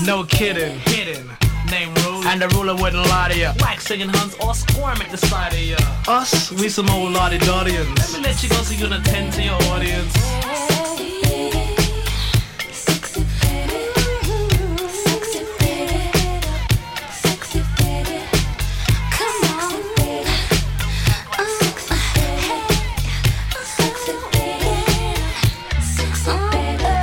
No kidding. Hidden. Name rules. And the ruler wouldn't lie to ya. Wax singing huns all squirm at the sight of ya. Us, we some old lottie-dottians. Let me let you go so you can attend to your audience.